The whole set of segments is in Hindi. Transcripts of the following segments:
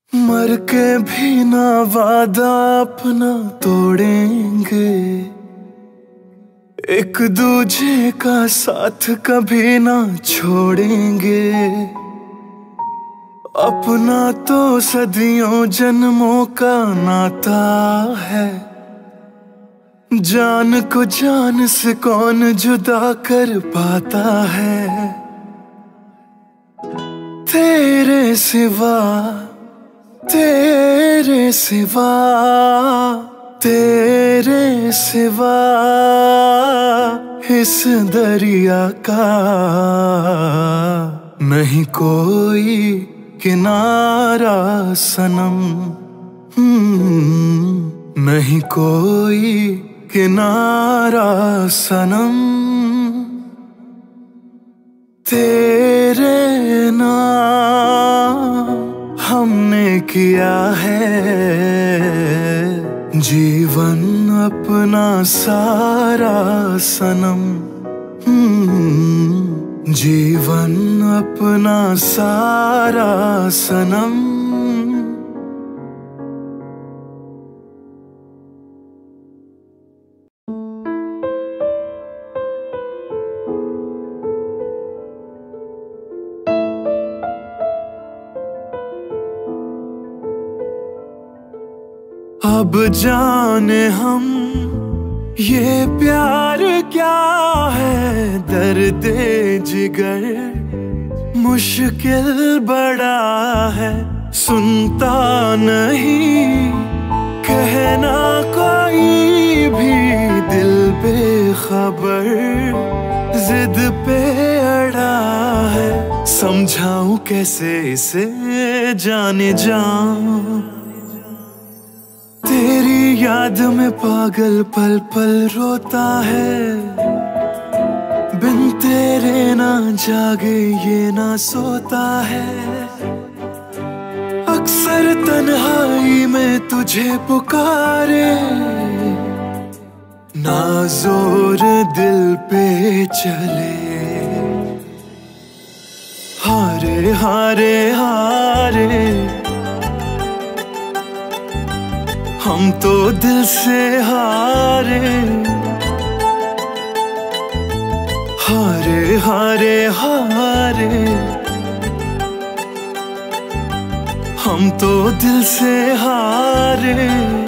मर के भी ना वादा अपना तोड़ेंगे, एक दूजे का साथ कभी ना छोड़ेंगे। अपना तो सदियों जन्मों का नाता है, जान को जान से कौन जुदा कर पाता है। तेरे सिवा तेरे सिवा तेरे सिवा इस दरिया का नहीं कोई किनारा सनम, नहीं कोई किनारा सनम। तेरे नाम हमने किया है जीवन अपना सारा सनम, जीवन अपना सारा सनम। अब जाने हम ये प्यार क्या है, दर्द जिगर मुश्किल बड़ा है। सुनता नहीं कहना कोई भी, दिल बेखबर जिद पे अड़ा है। समझाऊं कैसे इसे जाने जाऊं, तेरी याद में पागल पल पल रोता है। बिन तेरे ना जागे ये ना सोता है। अक्सर तन्हाई में तुझे पुकारे, ना जोर दिल पे चले। हारे हारे हारे हम तो दिल से हारे, हारे हारे हारे हम तो दिल से हारे।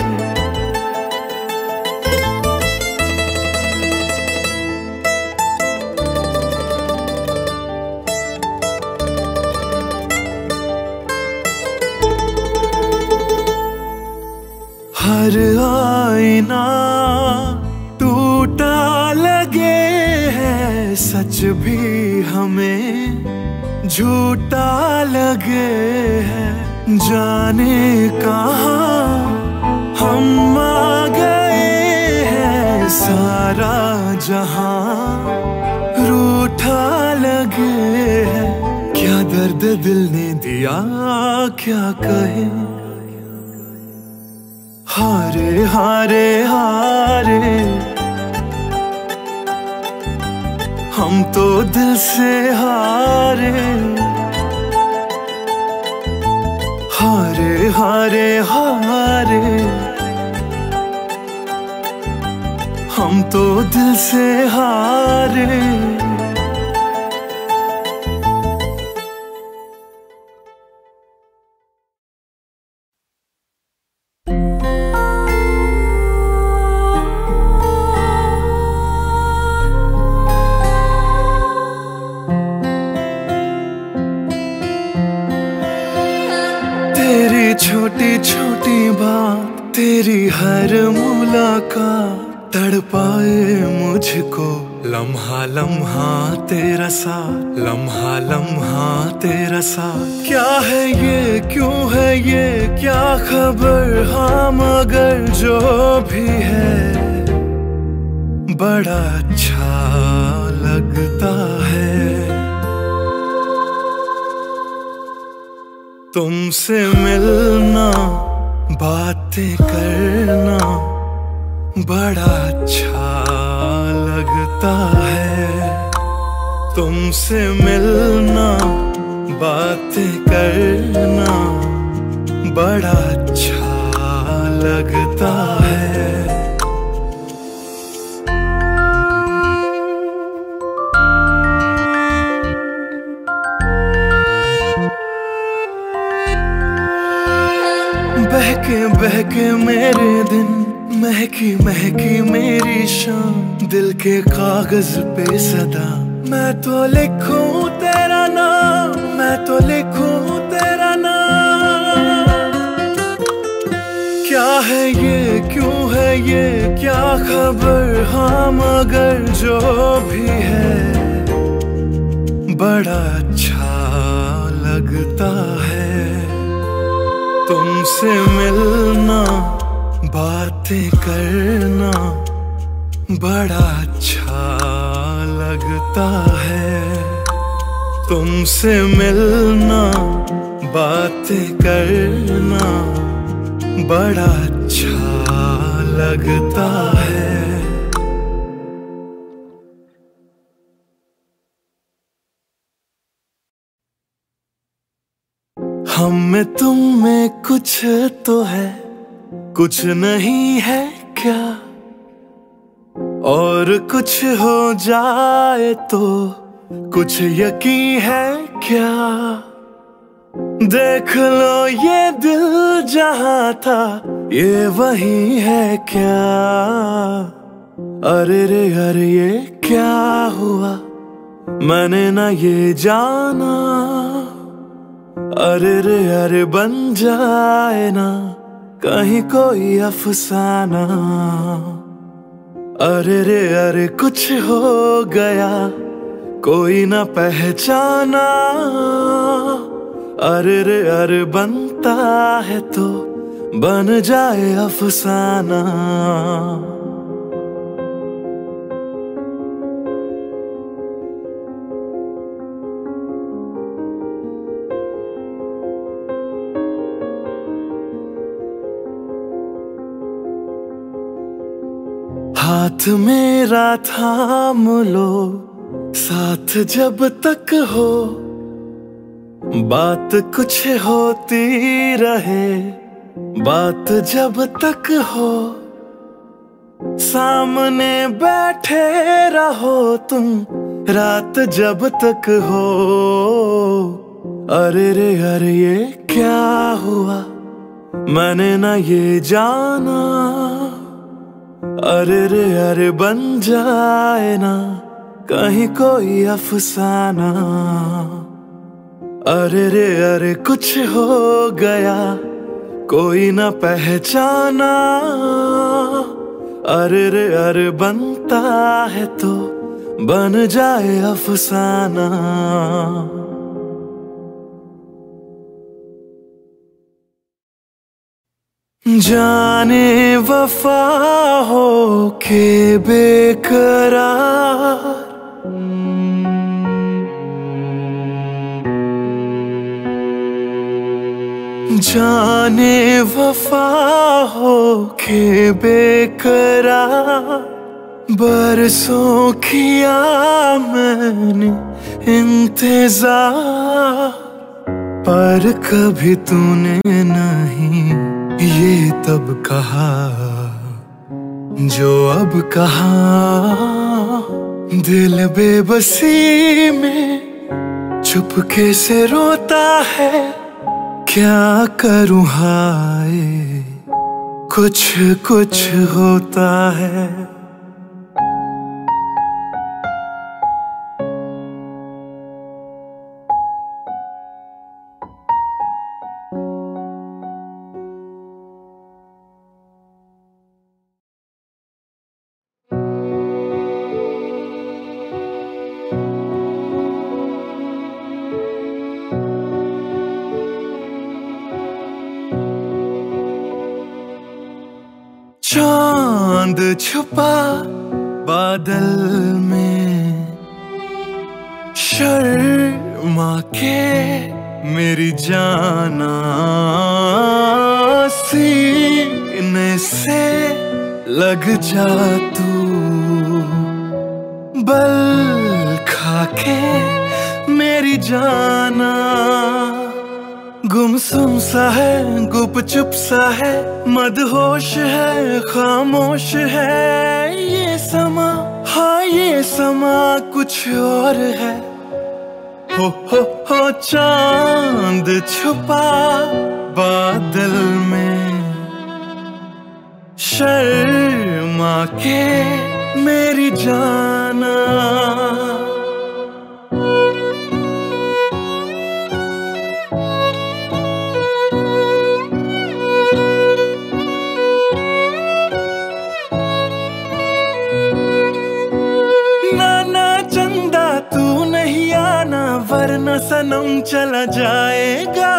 हर आईना टूटा लगे है, सच भी हमें झूठा लगे है। जाने कहाँ हम आ गए हैं, सारा जहां रूठा लगे है। क्या दर्द दिल ने दिया क्या कहे। हारे हारे हारे हम तो दिल से हारे, हारे हारे हारे हम तो दिल से हारे। छोटी छोटी बात, तेरी हर मुलाकात तड़पाए मुझको। लम्हा लम्हा तेरा साथ, लम्हा लम्हा तेरा साथ। क्या है ये क्यों है ये क्या खबर, हाँ मगर जो भी है बड़ा अच्छा लगता है। तुमसे मिलना बातें करना बड़ा अच्छा लगता है। तुमसे मिलना बातें करना बड़ा अच्छा लगता है। बहके बहके मेरे दिन, महकी महकी मेरी शाम, दिल के कागज पे सदा मैं तो लिखूं तेरा नाम, मैं तो लिखूं तेरा नाम। क्या है ये, क्यों है ये, क्या खबर, हाँ मगर जो भी है बड़ा अच्छा लगता है। तुमसे मिलना, बातें करना बड़ा अच्छा लगता है। तुमसे मिलना, बातें करना बड़ा अच्छा लगता है। हम में तुम में कुछ तो है, कुछ नहीं है क्या? और कुछ हो जाए तो कुछ यकीन है क्या? देख लो ये दिल जहां था ये वही है क्या? अरे रे अरे ये क्या हुआ, मैंने ना ये जाना। अरे रे अरे बन जाए ना कहीं कोई अफसाना। अरे रे अरे कुछ हो गया कोई ना पहचाना। अरे रे अरे बनता है तो बन जाए अफसाना। हाथ मेरा थाम लो, साथ जब तक हो, बात कुछ होती रहे, बात जब तक हो। सामने बैठे रहो तुम रात जब तक हो। अरे रे अरे ये क्या हुआ, मैंने ना ये जाना। अरे रे अरे बन जाए ना कहीं कोई अफसाना। अरे रे अरे कुछ हो गया कोई ना पहचाना। अरे रे अरे बनता है तो बन जाए अफसाना। जाने वफा हो के बेकरार, जाने वफा हो के बेकरार। बरसों किया मैंने इंतजार, पर कभी तूने नहीं ये तब कहा जो अब कहा। दिल बेबसी में चुपके से रोता है, क्या करूं हाय कुछ कुछ होता है। चांद छुपा बादल में, शर्मा के मेरी जाना। सीने से लग जा तू, बल खा के मेरी जाना। गुमसुम सा है, गुपचुप सा है, मदहोश है, खामोश है ये समा। हाँ ये समा कुछ और है। हो चांद छुपा बादल में, शर्मा के मेरी जाना। वरना सनम चला जाएगा।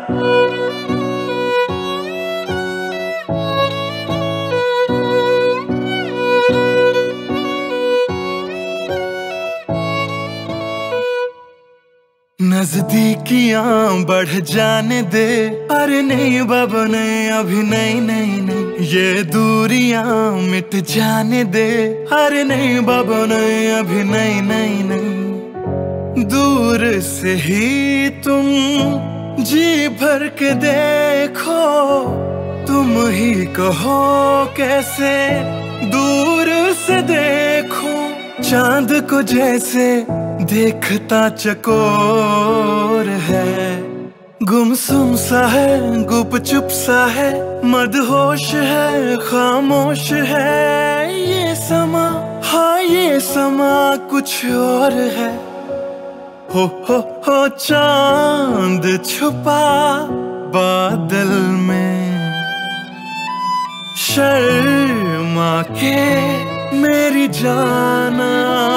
नजदीकियां बढ़ जाने दे। अरे नहीं बाबा नहीं, अभी नहीं नहीं नहीं। ये दूरियां मिट जाने दे। अरे नहीं बाबा नहीं, अभी नहीं नहीं नहीं। दूर से ही तुम जी भर के देखो, तुम ही कहो कैसे दूर से देखो। चांद को जैसे देखता चकोर है। गुमसुम सा है, गुपचुप सा है, मदहोश है, खामोश है ये समा। हाँ ये समा कुछ और है। हो चांद छुपा बादल में, शर्मा के मेरी जाना।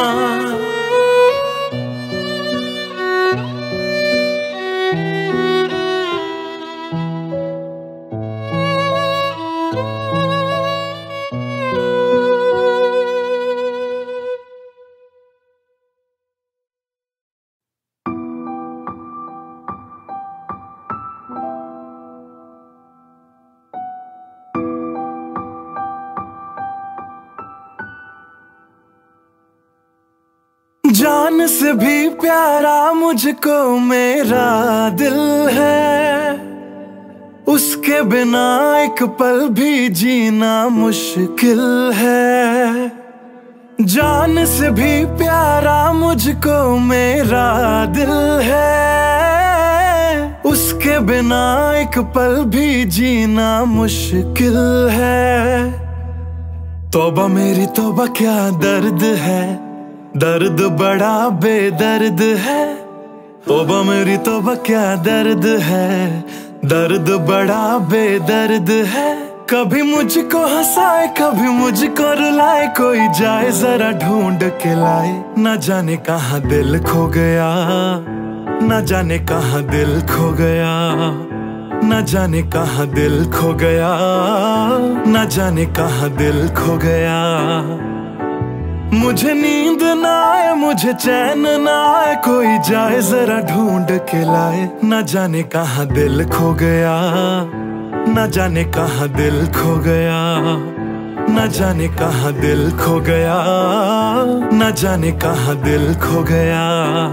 जान से भी प्यारा मुझको मेरा दिल है। उसके बिना एक पल भी जीना मुश्किल है। जान से भी प्यारा मुझको मेरा दिल है। उसके बिना एक पल भी जीना मुश्किल है। तौबा मेरी तौबा क्या दर्द है, दर्द बड़ा बेदर्द है। तौबा मेरी तौबा क्या दर्द है, दर्द बड़ा बेदर्द है। कभी मुझको हंसाए कभी मुझको रुलाए, कोई जाए जरा ढूंढ के लाए। न जाने कहाँ दिल खो गया, न जाने कहाँ दिल खो गया, न जाने कहाँ दिल खो गया, न जाने कहाँ दिल खो गया। मुझे नींद ना आए मुझे चैन ना आए, कोई जाए जरा ढूंढ के लाए। न जाने कहाँ दिल खो गया, न जाने कहाँ दिल खो गया, न जाने कहाँ दिल खो गया, न जाने कहाँ दिल खो गया।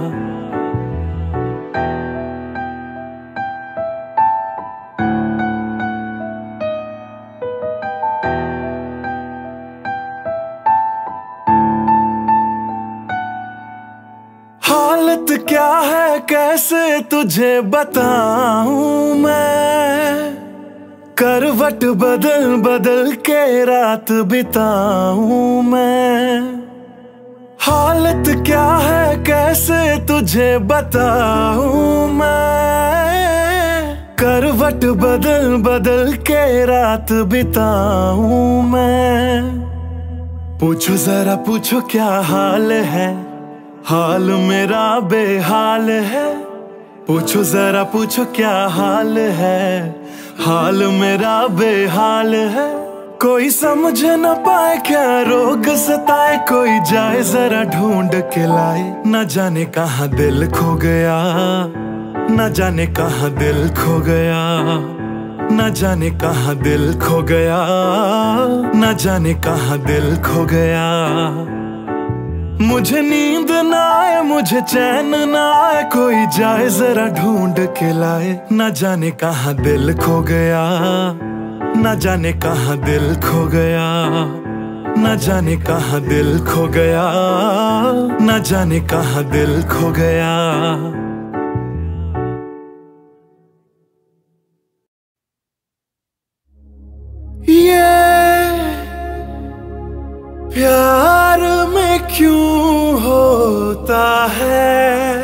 हालत क्या है कैसे तुझे बताऊं मैं, करवट बदल बदल के रात बिताऊं मैं। हालत क्या है कैसे तुझे बताऊं मैं, करवट बदल बदल के रात बिताऊं मैं। पूछो जरा पूछो क्या हाल है, हाल मेरा बेहाल है। पूछो जरा पूछो क्या हाल है, हाल मेरा बेहाल है। कोई समझ न पाए क्या रोग सताए, कोई जाए जरा ढूंढ के लाए। न जाने कहाँ दिल खो गया, न जाने कहाँ दिल खो गया, न जाने कहाँ दिल खो गया, न जाने कहाँ दिल खो गया। मुझे नींद ना आए, मुझे चैन ना आए, कोई जाए जरा ढूंढ के लाए। न जाने कहाँ दिल खो गया, न जाने कहाँ दिल खो गया, न जाने कहाँ दिल खो गया, न जाने कहाँ दिल खो गया। ये प्यार में क्यों होता है,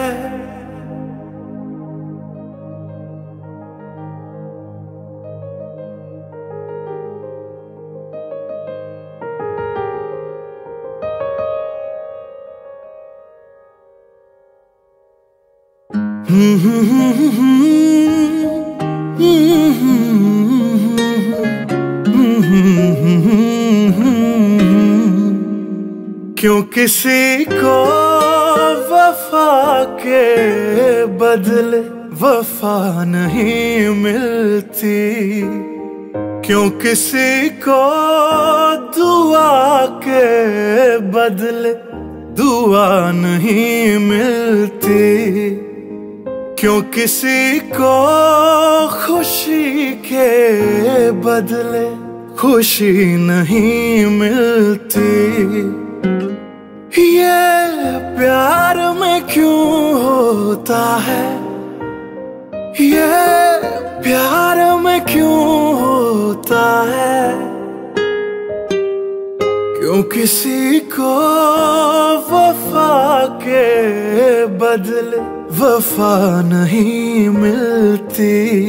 क्यों किसी को वफा के बदले वफा नहीं मिलती, क्यों किसी को दुआ के बदले दुआ नहीं मिलती, क्यों किसी को खुशी के बदले खुशी नहीं मिलती। ये प्यार में क्यों होता है, ये प्यार में क्यों होता है, क्यों किसी को वफा के बदले वफा नहीं मिलती।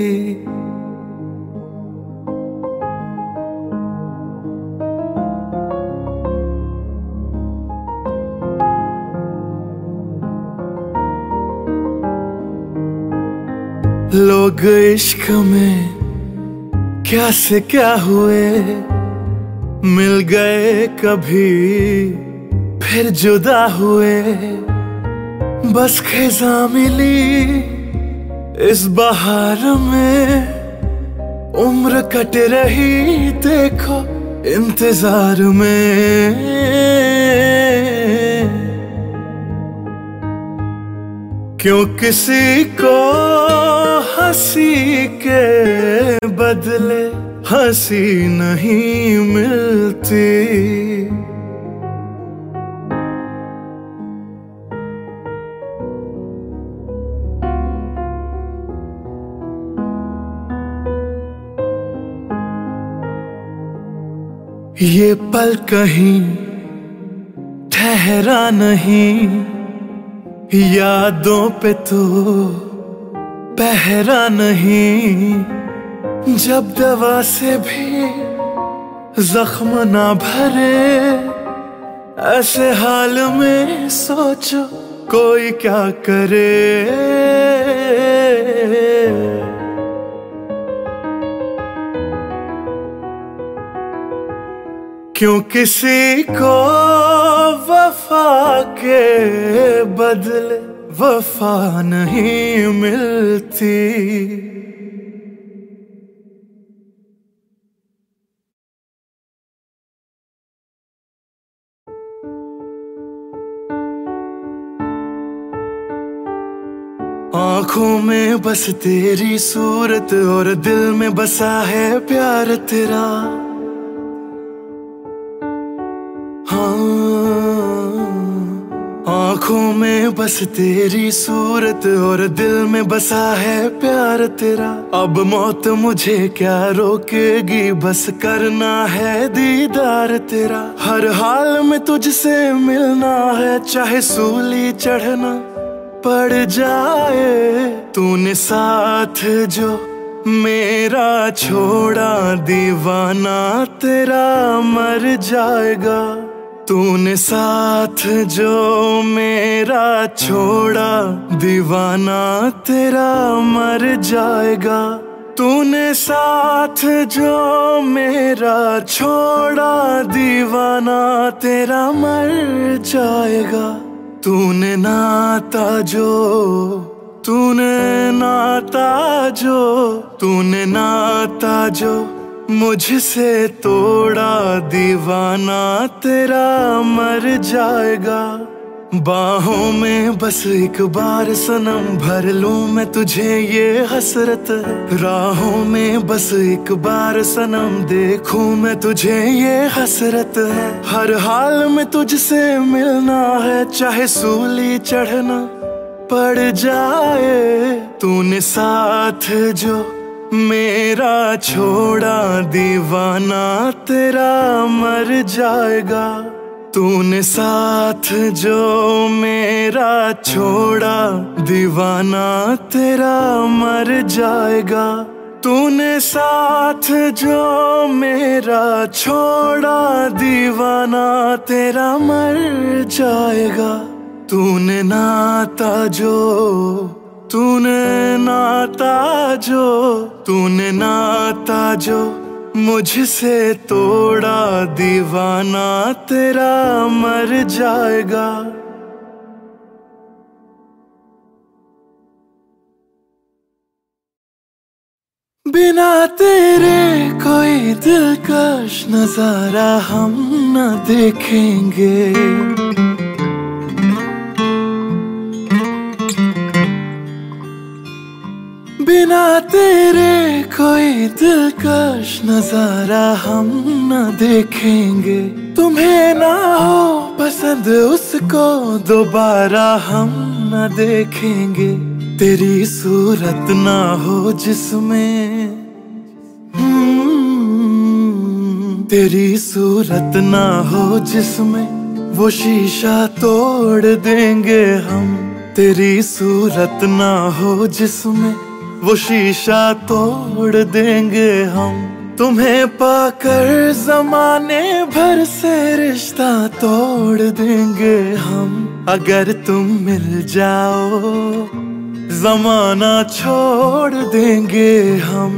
लोग इश्क में क्या से क्या हुए, मिल गए कभी फिर जुदा हुए, बस खिज़ा मिली इस बहार में, उम्र कट रही देखो इंतजार में। क्यों किसी को हंसी के बदले हंसी नहीं मिलती, ये पल कहीं ठहरा नहीं, यादों पे तो पहरा नहीं, जब दवा से भी जख्म ना भरे, ऐसे हाल में सोचो कोई क्या करे। क्यों किसी को वफा के बदले वफा नहीं मिलती। आँखों में बस तेरी सूरत और दिल में बसा है प्यार तेरा। आँखों में बस तेरी सूरत और दिल में बसा है प्यार तेरा। अब मौत मुझे क्या रोकेगी, बस करना है दीदार तेरा। हर हाल में तुझसे मिलना है, चाहे सूली चढ़ना पड़ जाए। तूने साथ जो मेरा छोड़ा, दीवाना तेरा मर जाएगा। तूने साथ जो मेरा छोड़ा, दीवाना तेरा मर जाएगा। तूने साथ जो मेरा छोड़ा, दीवाना तेरा मर जाएगा। तूने नाता जो तूने नाता जो मुझसे तोड़ा, दीवाना तेरा मर जाएगा। बाहों में बस एक बार सनम भर लूं मैं तुझे ये हसरत है। राहों में बस एक बार सनम देखूं मैं तुझे ये हसरत है। हर हाल में तुझसे मिलना है, चाहे सूली चढ़ना पड़ जाए। तूने साथ जो मेरा छोड़ा, दीवाना तेरा मर जाएगा। तूने साथ जो मेरा छोड़ा, दीवाना तेरा मर जाएगा। तूने साथ जो मेरा छोड़ा, दीवाना तेरा मर जाएगा। तूने नाता जो तूने नाता जो मुझसे तोड़ा, दीवाना तेरा मर जाएगा। बिना तेरे कोई दिलकश नजारा हम न देखेंगे। बिना तेरे कोई दिलकश नजारा हम न देखेंगे। तुम्हें ना हो पसंद उसको दोबारा हम न देखेंगे। तेरी सूरत ना हो जिसमें तेरी सूरत ना हो जिसमें वो शीशा तोड़ देंगे हम। तेरी सूरत ना हो जिसमें वो शीशा तोड़ देंगे हम। तुम्हें पाकर जमाने भर से रिश्ता तोड़ देंगे हम। अगर तुम मिल जाओ जमाना छोड़ देंगे हम।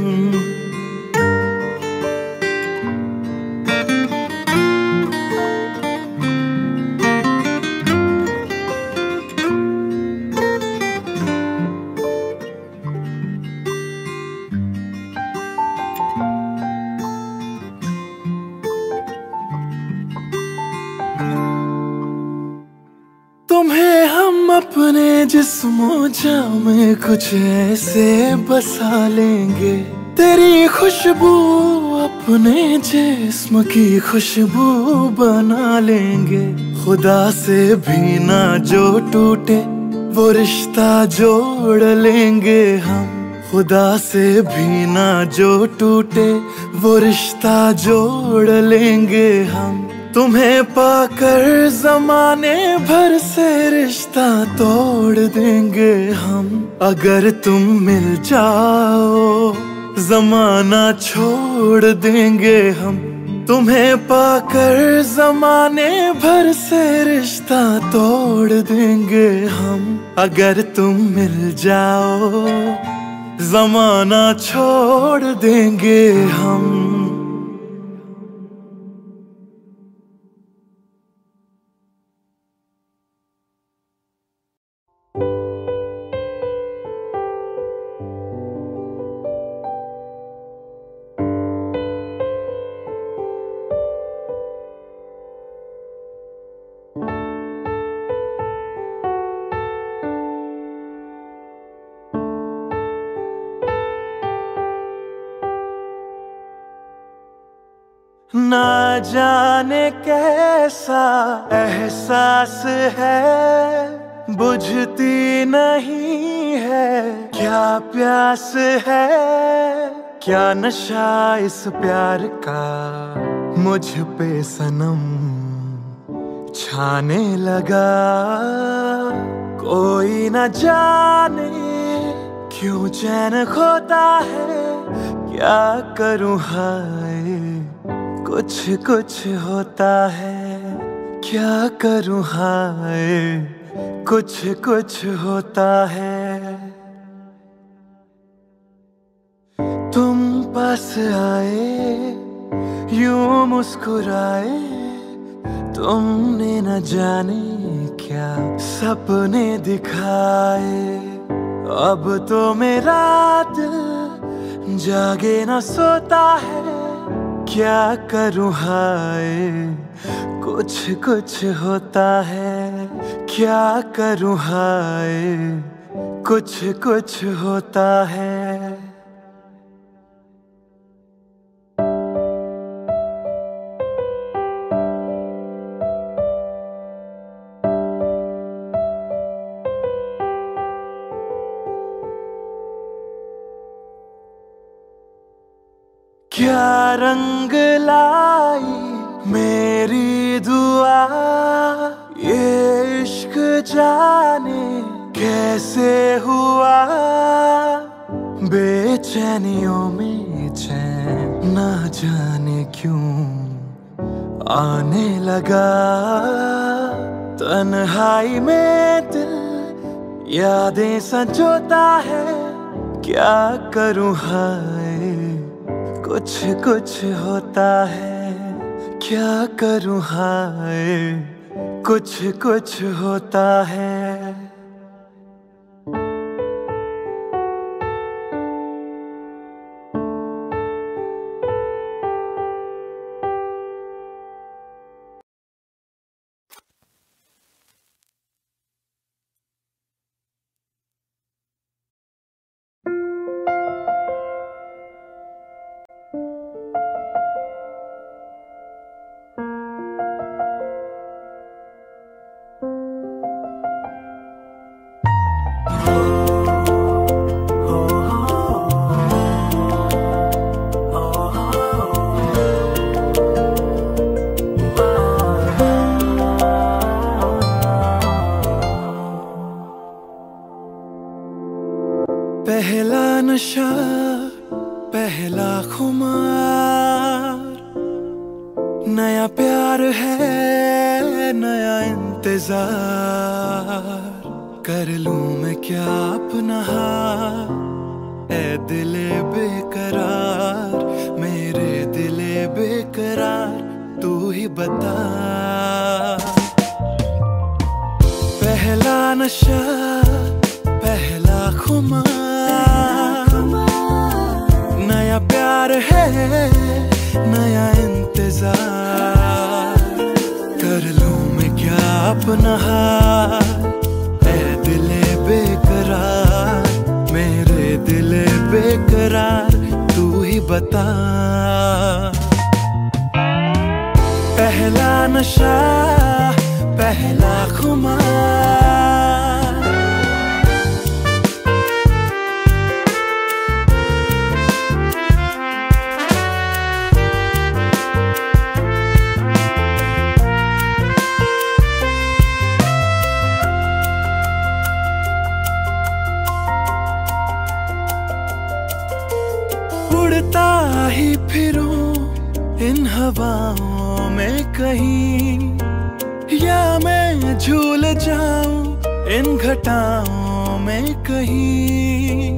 तुम्हें हम अपने जिस्मों जां में कुछ ऐसे बसा लेंगे। तेरी खुशबू अपने जिस्म की खुशबू बना लेंगे। खुदा से भी ना जो टूटे वो रिश्ता जोड़ लेंगे हम। खुदा से भी ना जो टूटे वो रिश्ता जोड़ लेंगे हम। तुम्हें पाकर जमाने भर से रिश्ता तोड़ देंगे हम। अगर तुम मिल जाओ जमाना छोड़ देंगे हम। तुम्हें पाकर जमाने भर से रिश्ता तोड़ देंगे हम। अगर तुम मिल जाओ जमाना छोड़ देंगे हम। ना जाने कैसा एहसास है, बुझती नहीं है क्या प्यास है। क्या नशा इस प्यार का मुझ पे सनम छाने लगा। कोई न जाने क्यों चैन खोता है। क्या करूं हाय कुछ कुछ होता है। क्या करूं हाय कुछ कुछ होता है। तुम पास आए यूं मुस्कुराए, तुमने न जाने क्या सपने दिखाए। अब तो मेरा दिल जागे न सोता है। क्या करूं हाय कुछ कुछ होता है। क्या करूं हाय, कुछ कुछ होता है। क्या रंग लाई मेरी दुआ, ये इश्क जाने कैसे हुआ। बेचैनियों में चैन ना जाने क्यों आने लगा। तन्हाई में दिल यादें संजोता है। क्या करूं हाय, कुछ कुछ होता है। क्या करूं हाय, कुछ कुछ होता है। पहला नशा, पहला खुमार, नया प्यार है, नया इंतजार। कर लूं मैं क्या अपना हाल, ऐ दिले बेकरार, मेरे दिले बेकरार, तू ही बता। पहला नशा, पहला खुमार, नया प्यार है, नया इंतजार। कर लूं मैं क्या अपना हाल, ऐ दिले बेकरार, मेरे दिले बेकरार, तू ही बता। पहला नशा, पहला खुमार। उड़ता ही फिरूं इन हवाओं में कहीं, या मैं झूल जाऊं इन घटाओं में कहीं।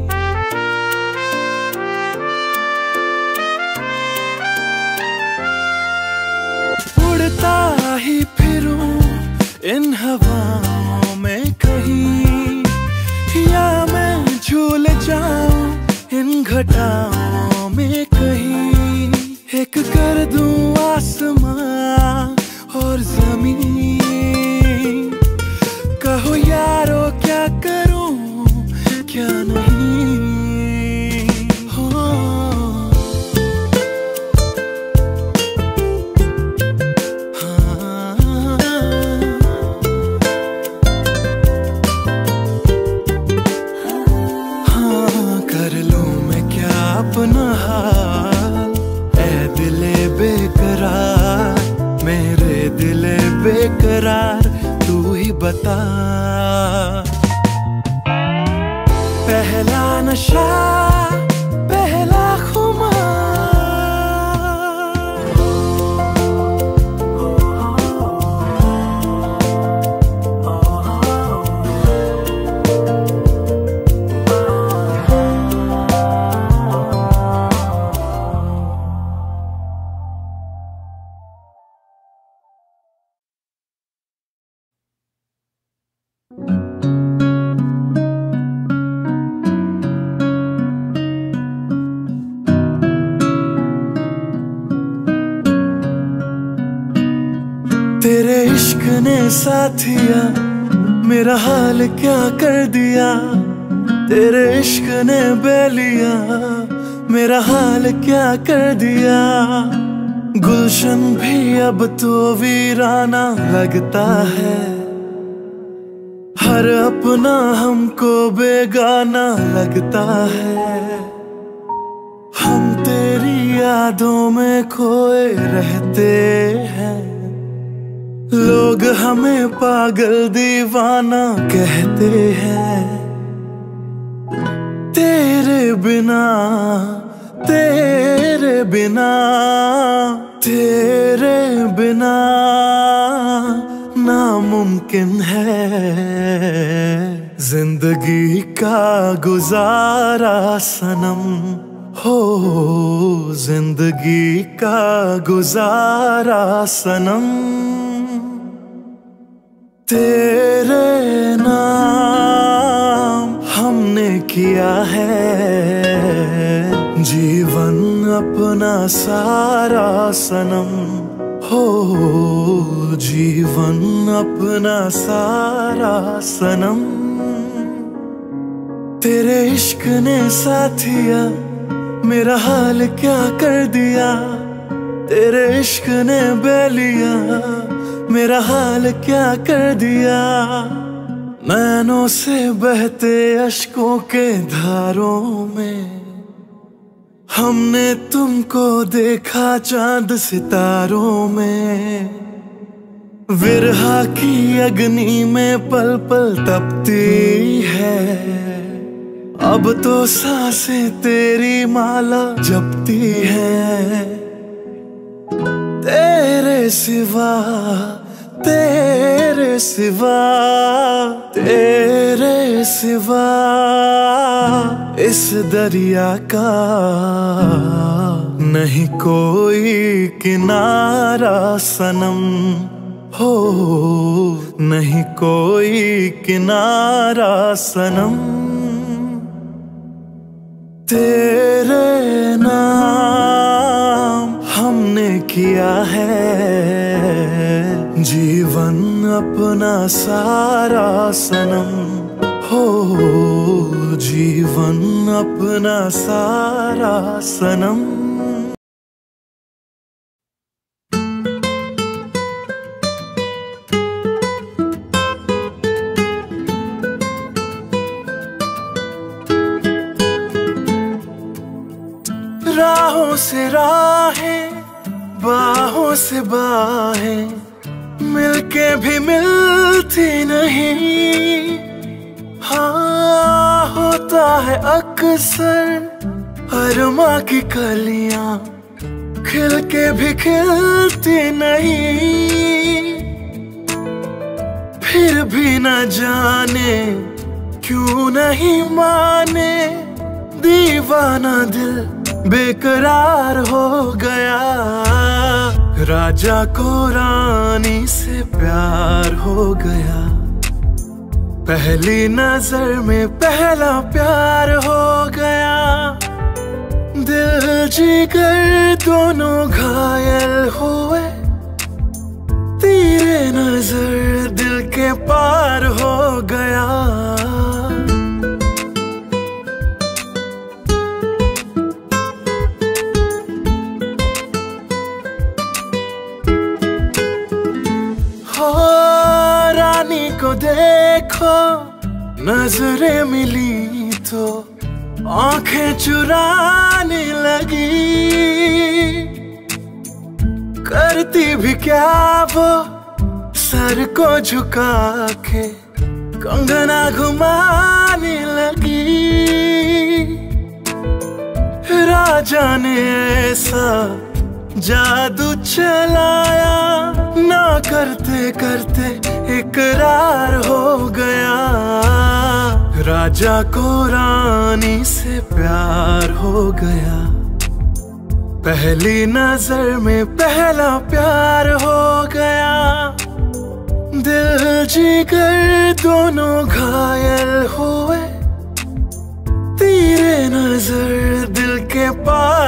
उड़ता ही फिरूं इन हवाओं में कहीं, या मैं झूल जाऊं इन घटाओं में कहीं। एक कर दूं आसमां और जमीन, कहो यारो क्या करूं क्या नहीं। हो हाँ, कर लूं मैं क्या अपना हाल, ऐ दिले बेकरार, मेरे दिले बेकरार, तू ही बता। पहला नशा, पहला खुमार। तेरे इश्क ने साथिया मेरा हाल क्या कर दिया तेरे इश्क ने बेलिया, मेरा हाल क्या कर दिया। गुलशन भी अब तो वीराना लगता है, हर अपना हमको बेगाना लगता है। हम तेरी यादों में खोए रहते हैं, लोग हमें पागल दीवाना कहते हैं। तेरे बिना तेरे बिना तेरे बिना नामुमकिन है जिंदगी का गुजारा सनम हो, जिंदगी का गुजारा सनम। तेरे नाम हमने किया है जीवन अपना सारा सनम हो, जीवन अपना सारा सनम। तेरे इश्क ने साथिया मेरा हाल क्या कर दिया, तेरे इश्क ने बेलिया मेरा हाल क्या कर दिया। नैनों से बहते अश्कों के धारों में हमने तुमको देखा चांद सितारों में। विरहा की अग्नि में पल पल तपती है, अब तो सांसें तेरी माला जपती है। तेरे सिवा तेरे सिवा तेरे सिवा इस दरिया का नहीं कोई किनारा सनम हो, नहीं कोई किनारा सनम। तेरे नाम हमने किया है जीवन अपना सारा सनम हो, जीवन अपना सारा सनम। राहों से राहें बाहों से बाहें मिलके भी मिलती नहीं। हाँ होता है अक्सर अरमा की कलियां खिल के भी खिलती नहीं। फिर भी न जाने क्यों नहीं माने दीवाना दिल बेकरार हो गया। राजा को रानी से प्यार हो गया, पहली नजर में पहला प्यार हो गया। दिल जिगर दोनों घायल हुए, तेरे नजर दिल के पार हो गया। रानी को देखो नजरें मिली तो आंखें चुराने लगी। करती भी क्या वो सर को झुका के कंगना घुमाने लगी। राजा ने ऐसा जादू चलाया, ना करते करते इकरार हो गया। राजा को रानी से प्यार हो गया, पहली नजर में पहला प्यार हो गया। दिल जिगर दोनों घायल हुए, तेरे नजर दिल के पार